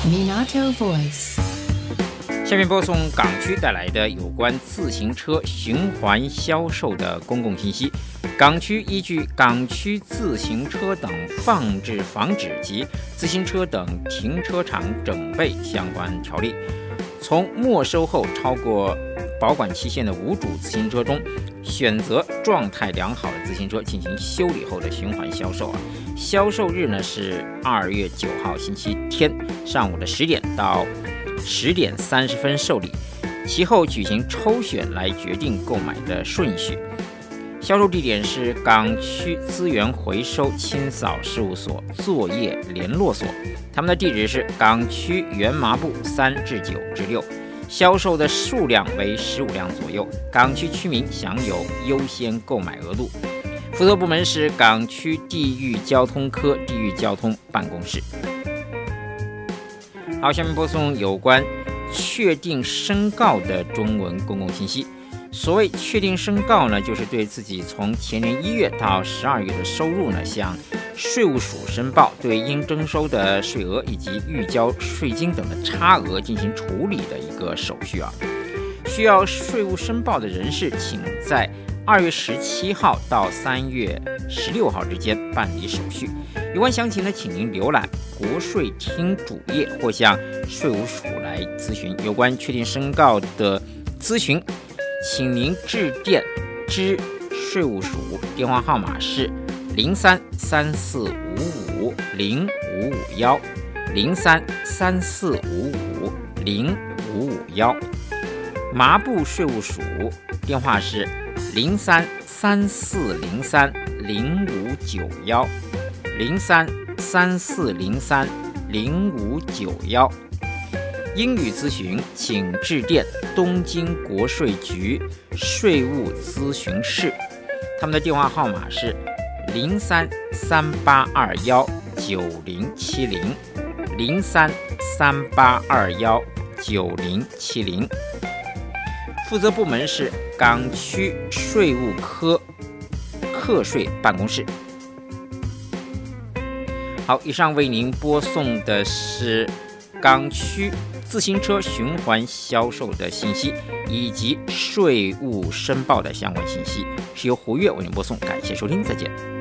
Minato Voice。 下面播送港区带来的有关自行车循环销售的公共信息。港区依据《港区自行车等放置防止及自行车等停车场整备相关条例》，从没收后超过保管期限的无主自行车中，选择状态良好的自行车进行修理后的循环销售。销售日呢是2月9号星期天上午的10点到10点30分受理，其后举行抽选来决定购买的顺序。销售地点是港区资源回收清扫事务所作业联络所，他们的地址是港区原麻布3至9至6，销售的数量为15辆左右，港区居民享有优先购买额度。负责部门是港区地域交通科地域交通办公室。好，下面播送有关确定申告的中文公共信息。所谓确定申告呢，就是对自己从前年1月到12月的收入呢，向税务署申报，对应征收的税额以及预交税金等的差额进行处理的一个手续啊。需要税务申报的人士，请在2月17号到3月16号之间办理手续。有关详情呢，请您浏览国税厅主页或向税务署来咨询。有关确定申告的咨询，请您致电至税务署，电话号码是0334550551 0334550551。麻布税务署电话是0334030591 0334030591。英语咨询请致电东京国税局税务咨询室，他们的电话号码是0338219070 0338219070。负责部门是港区税务科课税办公室。好，以上为您播送的是港区自行车循环销售的信息以及税务申报的相关信息，是由胡月为您播送，感谢收听，再见。